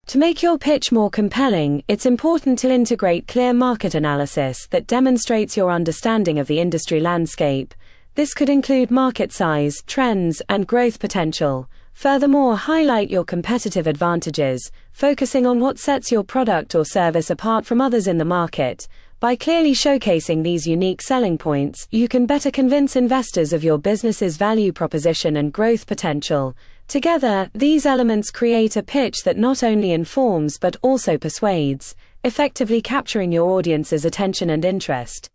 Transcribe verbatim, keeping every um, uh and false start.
To make your pitch more compelling, it's important to integrate clear market analysis that demonstrates your understanding of the industry landscape. This could include market size, trends, and growth potential. Furthermore, highlight your competitive advantages, focusing on what sets your product or service apart from others in the market. By clearly showcasing these unique selling points, you can better convince investors of your business's value proposition and growth potential. Together, these elements create a pitch that not only informs but also persuades, effectively capturing your audience's attention and interest.